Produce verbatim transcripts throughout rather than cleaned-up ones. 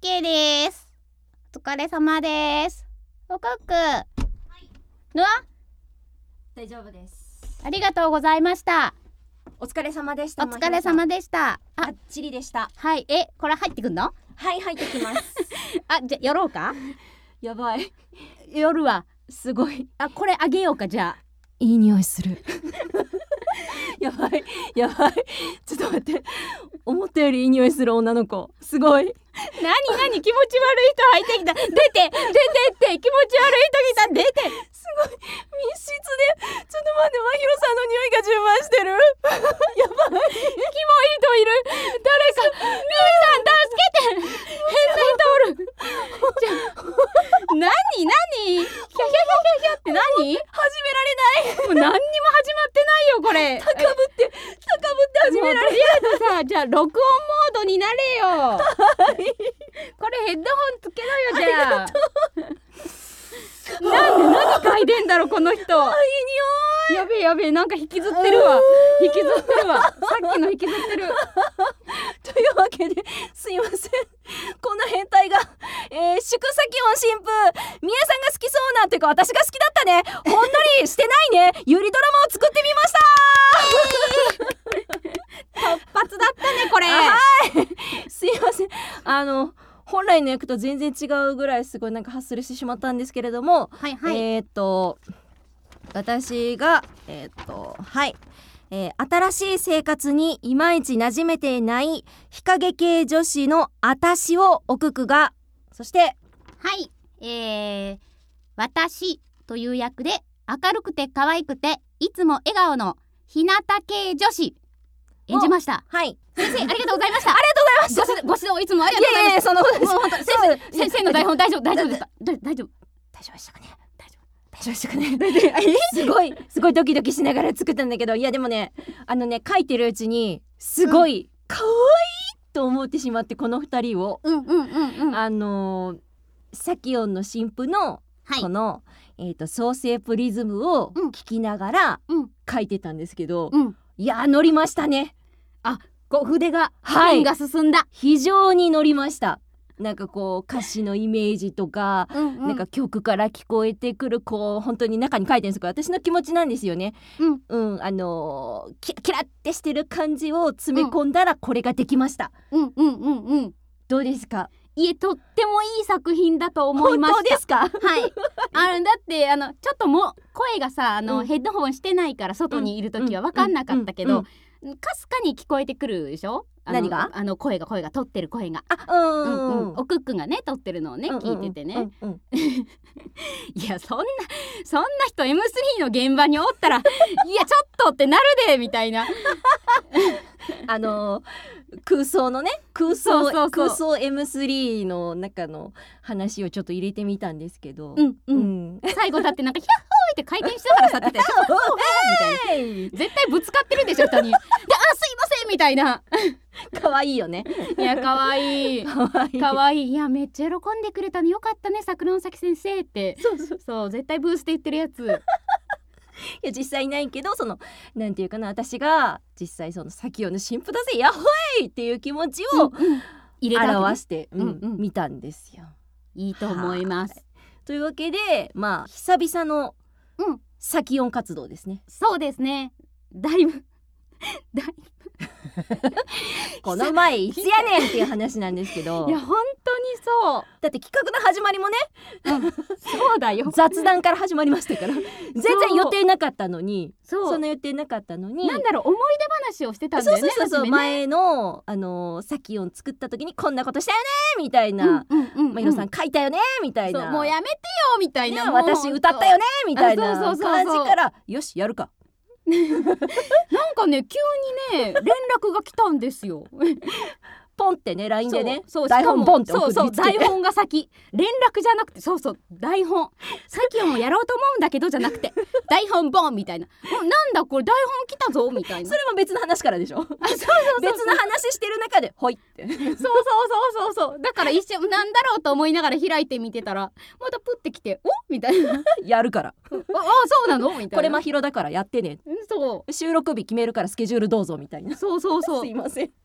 OK です。お疲れ様です。おかく、はい、ぬわ大丈夫です。 ありがとうございました。 お疲れ様でした。 お疲れ様でした。 あっちりでした。 はい、え、これ入ってくんの？ はい、入ってきますあ、じゃやろうか。 やばい、 夜はすごい。 あ、これあげようか。じゃあいい匂いするやばいやばい、ちょっと待って、思ったよりいい匂いする女の子、すごい。 なになに、気持ち悪い人入ってきた。出て出てって気持ち悪い人来た。出て。 すごい密室で、ちょっと待って、真宙さんの匂いが充満してるやばい、 キモい人いる。誰かミュウさん助けて。変な人おる。なになに、ヒャヒャヒャヒャヒャってなに。 始められない。 もう何にも始まってないよこれ。 高ぶって高ぶって始められない。 とりあえずさ、じゃあ録音モードになれよ。はいこれヘッドホンつけろよ。じゃあなんで何嗅いでんだろこの人。 あ、いい匂い。 やべえやべえ、なんか引きずってるわ。引きずってるわ。さっきの引きずってるというわけで、すいません、この変態が、えー、宿先音新婦みえさんが好きそうなっていうか、私が好きだったね。ほんのりしてないねゆりドラマを作ってみました突発だったねこれ。 はいすいません、あの本来の役と全然違うぐらいすごいなんかハッスルしてしまったんですけれども、 はいはい、 えー、っと私がえー、っとはいえー、新しい生活にいまいち馴染めていない日陰系女子のあたしをおくくが、そしてはい、えー、私という役で明るくて可愛くていつも笑顔の日向系女子演じました。 はい、 先生ありがとうございました。 ありがとうございました。 ご指導いつもありがとうございます。いやいや、 その先生、先生の台本大丈夫大丈夫ですか。大丈夫大丈夫大丈夫でしたかね。大丈夫大丈夫でしたかね。すごいすごいドキドキしながら作ったんだけど、いやでもね、あのね、書いてるうちにすごい可愛いと思ってしまって、この二人を、 うんうんうんうん、 あのー、サキオンの新婦のこの、はい、えーと創生プリズムを聞きながら書いてたんですけど、うんうん、いや乗りましたね。 あ、こう筆がペンが進んだ、 非常に乗りました。なんかこう歌詞のイメージとか、うんうん、なんか曲から聞こえてくるこう本当に中に書いてるんですけど、私の気持ちなんですよね。うん、うん、あのー、キラキラってしてる感じを詰め込んだらこれができました。 うんうんうんうん。 どうですか。 いえ、とってもいい作品だと思いました。 本当ですか。 はいあのだってあのちょっとも声がさ、あの、うん、ヘッドホンしてないから外にいる時は分かんなかったけど、うんうんうんうん、かすかに聞こえてくるでしょ。 何が？ あの声が声が取ってる声が、 あ、うんうんうん、 おくっくんがね取ってるのをね、うんうん、聞いててね、うんうん、いやそんなそんな人 エムスリー の現場におったらいやちょっとってなるでみたいなあのー、空想のね空想そうそうそう空想 エムスリー の中の話をちょっと入れてみたんですけど、 うんうんうん、最後だってなんかヒャッホーって回転しながら去ってたでしょみたいな、絶対ぶつかってるでしょ人にで、あ、すいませんみたいな可愛いよね。 いや可愛い可愛いいやめっちゃ喜んでくれたのよかったね桜の咲先生って。そうそうそう、絶対ブースで言ってるやついや実際いないけど、そのなんていうかな、私が実際そのサキオの新婦だぜやっほいっていう気持ちを、うんうん、入れた表して、うんうん、見たんですよ。 いいと思います。 というわけで、まあ久々のサキオン活動ですね。 そうですね。だいぶだいぶこの前いつやねんっていう話なんですけどいや本当にそう。 だって企画の始まりもね、 うん、そうだよ雑談から始まりましたから全然予定なかったのに、そうその予定なかったのに、 なんだろう、思い出話をしてたんだよね。 そうそうそうそう、ね、前のあのサキオン作った時にこんなことしたよねみたいな、まひろさん書いたよねみたいな、 もうやめてよみたいな、 ね、私歌ったよねみたいな感じからよしやるかなんかね急にね連絡が来たんですよポンってね ライン でね、 そうそう、 台本ポンって送りつけて、 そうそう、台本が先、連絡じゃなくて、そうそう台本さっきもやろうと思うんだけどじゃなくて台本ボンみたいな、なんだこれ台本来たぞみたいなそれも別の話からでしょ。あ、そうそうそう別の話してる中でほいってそうそうそうそうそうだから一瞬なんだろうと思いながら開いてみてたらまたプってきて、おみたいなやるからああそうなのみたいな、 これまひろだからやってね、 そう収録日決めるからスケジュールどうぞみたいな、 そうそうそうすいません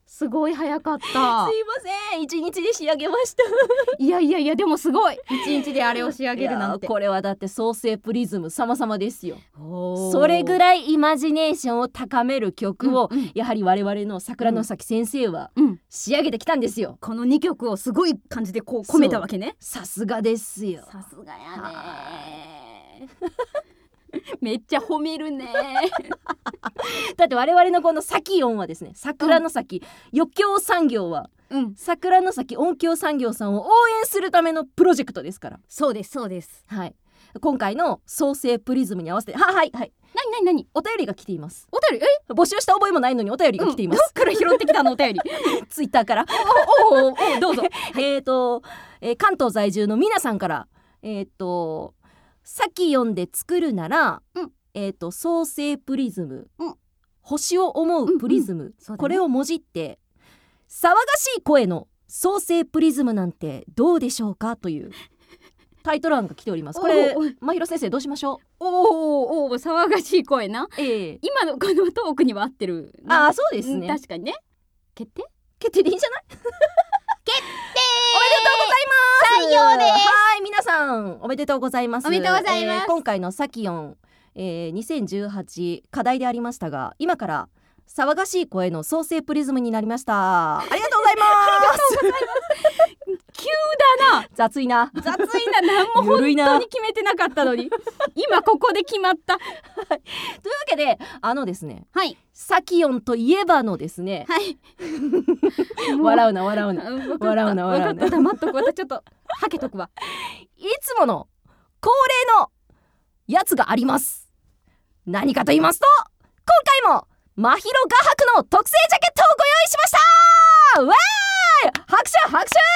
すごい早かった。 すいません、一日で仕上げましたいやいやいや、でもすごい、一日であれを仕上げるなんて。 これはだって創世プリズム様々ですよ。それぐらいイマジネーションを高める曲を、うんうん、やはり我々の桜の咲先生は仕上げてきたんですよ、うん、 このにきょくをすごい感じでこう込めたわけね。 さすがですよ。 さすがやねめっちゃ褒めるねだって我々のこの咲音はですね、桜の咲、うん、余興産業は、うん、桜の咲音響産業さんを応援するためのプロジェクトですから。 そうですそうです、 はい、今回の創世プリズムに合わせて、ははいはい、 なになになに、 お便りが来ています。 お便り、え、 募集した覚えもないのにお便りが来ています、うん、 どっから拾ってきたのお便りツイッターからおおおおどうぞえっと、えー、関東在住の皆さんから、えっとさき読んで作るなら、うん、えっと創世プリズム、うん、星を思うプリズム、うんうんね、これをもじって騒がしい声の創世プリズムなんてどうでしょうかというタイトル案が来ております。これ真宙先生どうしましょう。 おーおー、騒がしい声な、えー、今のこのトークには合ってる。 ああ、そうですね、 確かにね。決定決定でいいんじゃない決定おめでとうございます。 採用です。 はい、皆さんおめでとうございます。 おめでとうございます、 えー、今回のサキヨン、えー、にせんじゅうはち課題でありましたが、今から騒がしい声の創世プリズムになりました。ありがとうございます急だな、 雑いな雑いな、何も本当に決めてなかったのに今ここで決まったというわけで、あのですね、 はい、 サキヨンといえばのですね、 はい笑うな笑うな笑うな笑うな、 黙っとく、またちょっとはけとくわ。 いつもの恒例のやつがあります。何かと言いますと、今回も真宙画伯の特製ジャケットをご用意しました。わーい、拍手拍手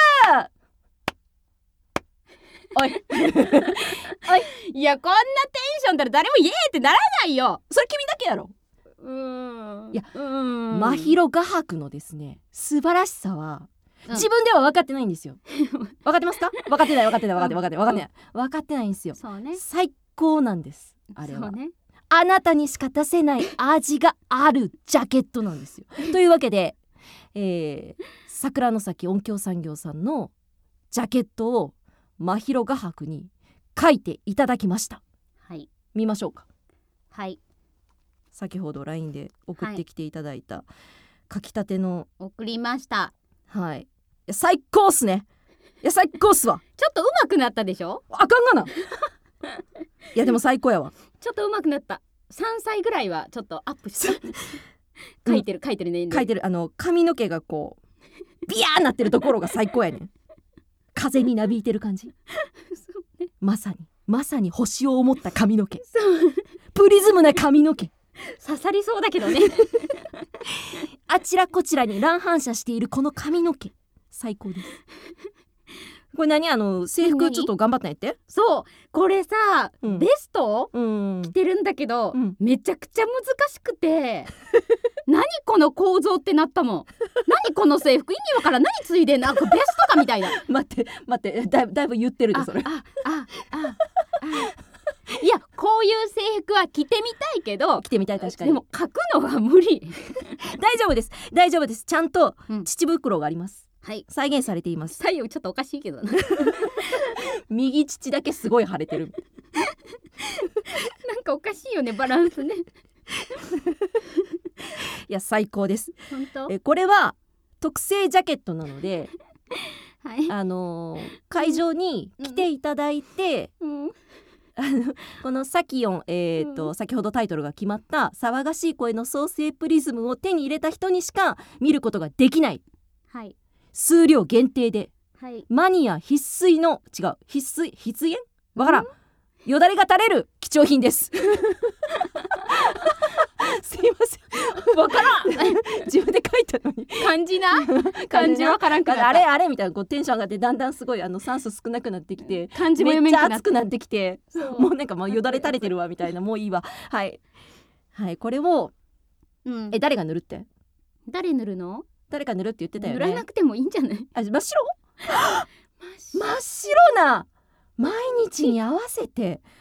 おいおい、いや、こんなテンションだら誰もイエーってならないよ。 それ君だけやろ。 うーん、 いや、うーん、真宙画伯のですね素晴らしさは、うん、自分では分かってないんですよ分かってますか。分かってない分かってない分かってない分かってない分かってない分かってないんですよ。 そうね、 最高なんです、あれは。 そうね、 あなたにしか出せない味があるジャケットなんですよというわけで、えー、桜の咲音響産業さんのジャケットを真宙画伯に書いていただきました。 はい、 見ましょうか。 はい、 先ほど ライン で送ってきていただいた書きたての、 送りました。 はい、いや最高っすね。いや最高っすわ。 ちょっと上手くなったでしょ。 あかんがないやでも最高やわ。 ちょっと上手くなった。さんさいぐらいはちょっとアップした書いてる書いてるね、 書いてる。あの髪の毛がこうビヤーなってるところが最高やねん風になびいてる感じそうね、まさにまさに星を思った髪の毛、そうプリズムな髪の毛刺さりそうだけどねあちらこちらに乱反射しているこの髪の毛最高です。これ何、あの制服ちょっと頑張ったんやって。 そうこれさ、うん、ベスト、 うん、 着てるんだけど、うん、めちゃくちゃ難しくて何この構造ってなったもん何この制服意味わからん、何ついでんな、これベストかみたいな待って待って、だいぶ、だいぶ言ってるでそれ。 ああああいや、こういう制服は着てみたいけど、 着てみたい、確かに。 でも書くのは無理大丈夫です大丈夫です、ちゃんと乳袋があります、 はい、 再現されています。 左右ちょっとおかしいけどな右乳だけすごい腫れてるなんかおかしいよね、バランスねいや最高です。 本当？ えこれは特製ジャケットなのではい、 あのー、会場に来ていただいて、うんうん、あのこのサキヨン、えーとうん、先ほどタイトルが決まった騒がしい声の創世プリズムを手に入れた人にしか見ることができない、 はい、数量限定で、 はい、 マニア必須の違う必須必須わからん、よだれが垂れる貴重品ですすいません、わからん自分で書いたのに漢字な漢字わからんくなった。 あれあれみたいな、こうテンション上がってだんだんすごいあの酸素少なくなってきて、 漢字も読めんくなって、 めっちゃ熱くなってきて、もうなんかもうよだれ垂れてるわみたいな、もういいわ。はいはい、これを、うん、え誰が塗るって？ 誰塗るの？ 誰か塗るって言ってたよね。 塗らなくてもいいんじゃない？ あ、真っ白真っ白な毎日に合わせて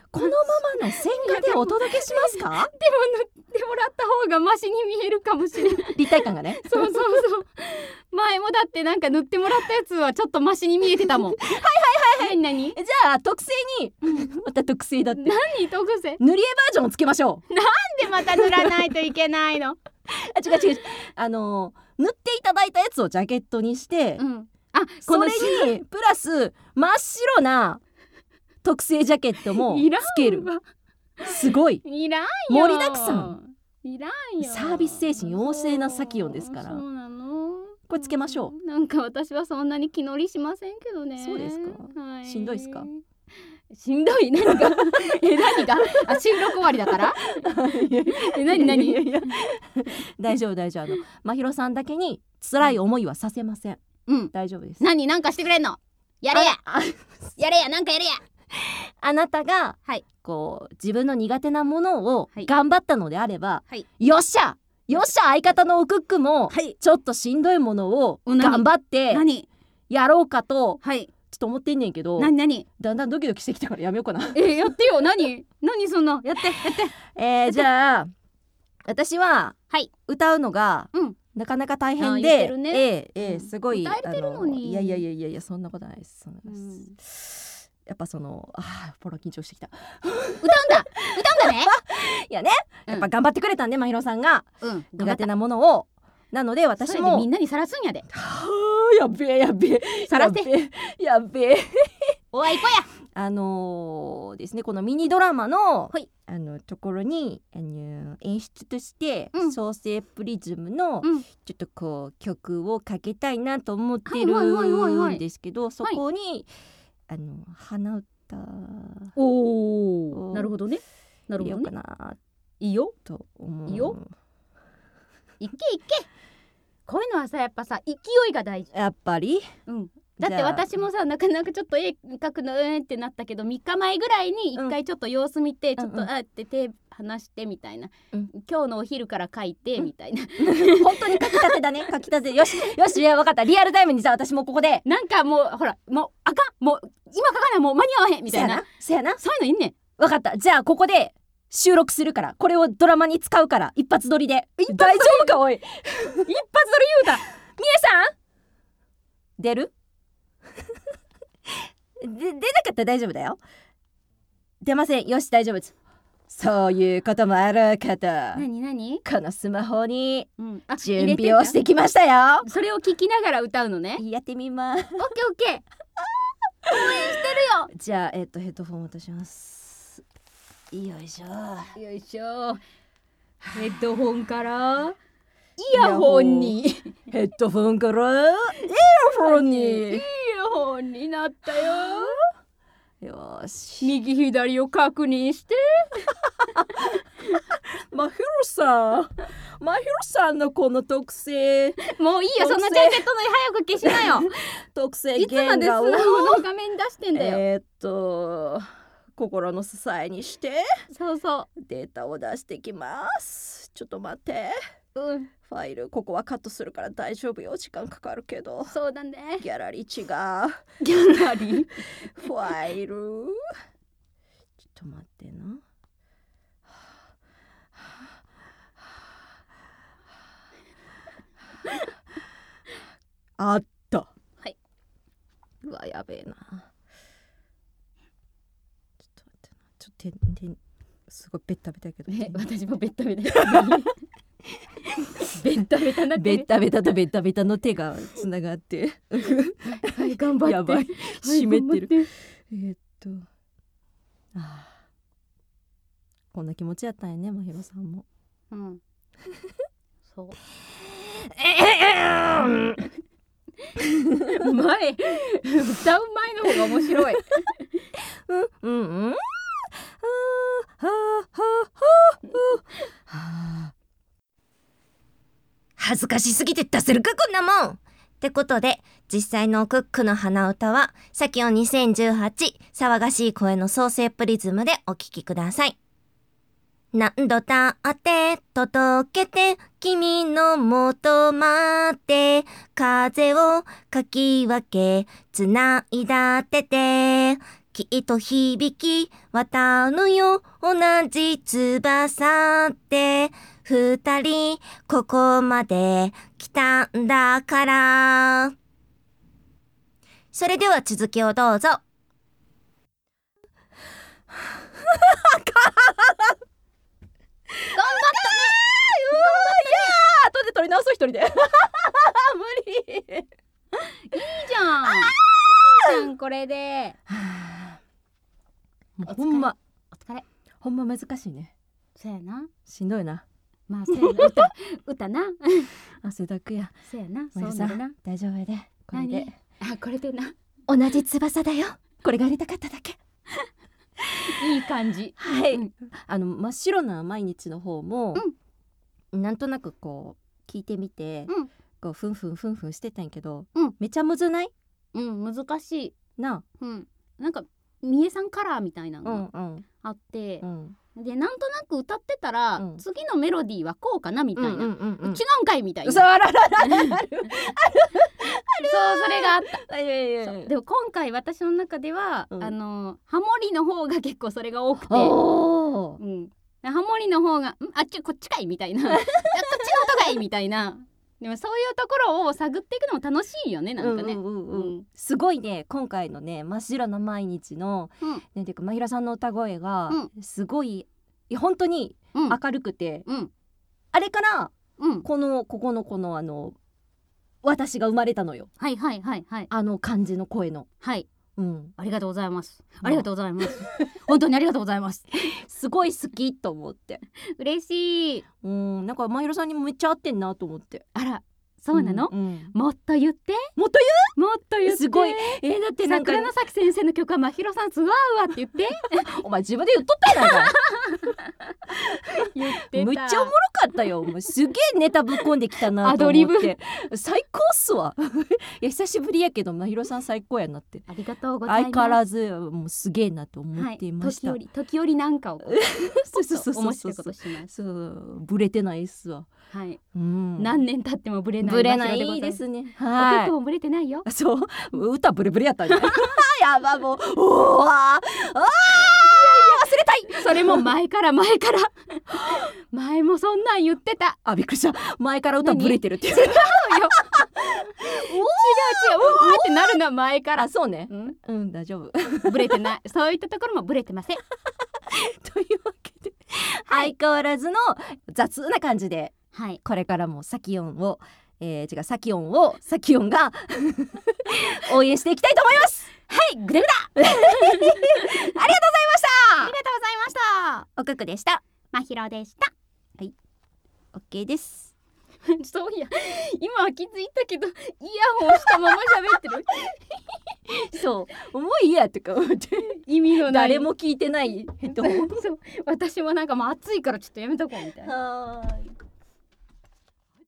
このままの線画でお届けしますか？ でも塗ってもらった方がマシに見えるかもしれない。 立体感がね。 そうそうそう前もだってなんか塗ってもらったやつはちょっとマシに見えてたもん。はいはいはいはい。何何？ じゃあ特製にまた特製だって。 何特製？ 塗り絵バージョンをつけましょう。 なんでまた塗らないといけないの？ あ違う違うあの塗っていただいたやつをジャケットにして、 うん、あそれにプラス真っ白な特製ジャケットもつける。すごいいらんよ。 盛りだくさん。 いらんよ。 サービス精神旺盛なサキオンですから。 そうなの。 これつけましょう。なんか私はそんなに気乗りしませんけどね。 そうですか、はい、しんどいですか？ しんどい何がえ何があ収録終わりだからえ何何いやいや大丈夫大丈夫。あのまひろさんだけに辛い思いはさせません。うん、大丈夫です。 何なんかしてくれんの？やれややれやなんかやれや。 あなたが、はい、こう自分の苦手なものを頑張ったのであれば、はい、よっしゃよっしゃ相方のおクックも、はい、ちょっとしんどいものを頑張ってやろうかと、はい、ちょっと思ってんねんけど、 何何だんだんドキドキしてきたからやめようかな。 えー、やってよ。何何そんなやってやって。 えー、じゃあ私は、はい、歌うのが、うん、なかなか大変で、ね、えー、えー、すごい、 歌えてるのに。 いやいやいやいやいやそんなことないです。そんなことないです。うんやっぱそのあーポロ緊張してきた。 歌うんだ歌うんだねいやね、やっぱ頑張ってくれたんで、まひろさんが、うん、苦手なものをなので私もみんなにさらすんやで。 はーやべえやべえさらせやべえおあいこや。 あのー、ですねこのミニドラマの、はい、あのところにあの演出として、うん、創生プリズムの、うん、ちょっとこう曲をかけたいなと思ってるんですけど、そこに、はいあの鼻歌おおなるほどねなるほどねいいよかないいよと思う。 いいよいけいけ。こういうのはさやっぱさ勢いが大事。 やっぱり、 うん、だって私もさなかなかちょっと絵描くのうんってなったけどみっかまえぐらいに一回ちょっと様子見て、うん、ちょっとあって手離してみたいな、うん、今日のお昼から描いて、うん、みたいな本当に描きたてだね描きたてよしよしいや分かったリアルタイムにさ私もここでなんかもうほらもうあかんもう今描かないもう間に合わへんみたいなせやなそういうのいんねん。 分かったじゃあここで収録するからこれをドラマに使うから一発撮りで大丈夫かおい一発撮り言うたみえさん出るで出なかったら大丈夫だよ。出ません。よし大丈夫です。そういうこともあるかと。 何何このスマホに準備をしてきましたよ、 うん、それを聞きながら歌うのね。 やってみます。 オッケーオッケー応援してるよ。 じゃあえっとヘッドフォンを渡します。よいしょよいしょ。ヘッドホンからイヤホンにヘッドフォンからイヤホンにイヤホンになったよ。 よし右左を確認してまひろさんまひろさんのこの特製もういいよそんなジャケットの早く消しなよ特製いつまでスマホの画面出してんだよ。 えー、っと心の支えにしてそうそうデータを出してきます。ちょっと待って、 うん、 ファイルここはカットするから大丈夫よ。時間かかるけど。 そうだね。 ギャラリー違うギャラリーファイルちょっと待ってな。あった。 はい。 うわやべえな。ちょっと待ってな。ちょっと手手すごいベッタベタやけど。 ね、私もベッタベタ。ベッタベタなベッタベタとベッタベタの手がつながってはい頑張ってやばい湿ってる、はい、えー、っとあこんな気持ちやったんやねまひろさんも。 うんそう前歌う前の方が面白いうんうんうんはあはあはあ恥ずかしすぎて出せるかこんなもんってことで実際のクックの鼻歌はさきおにせんじゅうはち騒がしい声の創生プリズムでお聴きください。何度だって届けて君の元まで風をかき分け繋いだっててきっと響き渡るよ同じ翼って二人ここまで来たんだから。それでは続きをどうぞ。頑張ったね。頑張ったね。後で撮り直そう一人で。無理。いいじゃん。いいじゃんこれで。 もうほんまお疲れ。 ほんま難しいね。 そうやな。 しんどいな。 まあそうやな。歌歌な。 汗だくや。 そうやな。 まゆさん大丈夫やで。これで。 あこれでな。 同じ翼だよ。これがやりたかっただけ。 いい感じ。 はい、うん、あの真っ白な毎日の方も、うん、なんとなくこう聞いてみて、うん、こうふんふんふんふんしてたんやけど、うん、めちゃむずない？ うん難しいな、 うん、なんかみえさんカラーみたいなのがあって、うんうん、でなんとなく歌ってたら、うん、次のメロディーはこうかなみたいな、うんうんうんうん、違うんかいみたいな。 そうあらららららそうそれがあった。いやいやいやでも今回私の中では、うん、あのハモリの方が結構それが多くて、うん、ハモリの方がんあっちこっちかいみたいなこっちの音がいいみたいな。でもそういうところを探っていくのも楽しいよねなんかね、うんうんうんうん、 すごいね今回のね真っ白な毎日の、うん、ねてかまひろさんの歌声がすごい、うん、本当に明るくて、うん、あれから、うん、このここのこのあの私が生まれたのよ。 はいはいはいはい。 あの感じの声の。 はい。うん。ありがとうございます。ありがとうございます。本当にありがとうございます。 すごい好きと思って。 嬉しい。 うん。なんかまひろさんにもめっちゃ合ってんなと思って。 あら。そうなの、うんうん、もっと言ってもっと言うもっと言ってすごい。えー、だってなんか桜崎先生の曲はまひろさんすごいわって言ってお前自分で言っとったやないか言ってた。 むっちゃおもろかったよ。もうすげえネタぶっこんできたなと思って。アドリブ最高っすわいや久しぶりやけどまひろさん最高やなって。 ありがとうございます。 相変わらずもうすげえなと思っていました、 はい、時折時折なんかをそうそうそうそう面白いことします。 そうブレてないっすわ。 はい、うん、何年経ってもブレない。 ブレないいいですね。はい。 お曲もブレてないよ。 そう歌ブレブレやったんじゃないやばもうおわああ忘れたい。 それも前から前から前もそんなん言ってた。 あびっくりした。前から歌ブレてるって言う。違うよ違う違うおーってなるのは前から。 そうね、うん、うん、大丈夫ブレてない。そういったところもブレてませんというわけで、はい、相変わらずの雑な感じで、はい、これからもサキオンをえー、違うサキオンをサキオンが応援していきたいと思います。 はいグダグダありがとうございました。ありがとうございました。 おくくでした。 まひろでした。 はい OK ですそういや今は気づいたけどイヤホンしたまま喋ってるそうもういいやとか思って意味のない誰も聞いてないヘッドホンそう私もなんかもう暑いからちょっとやめとこうみたいな。 はーい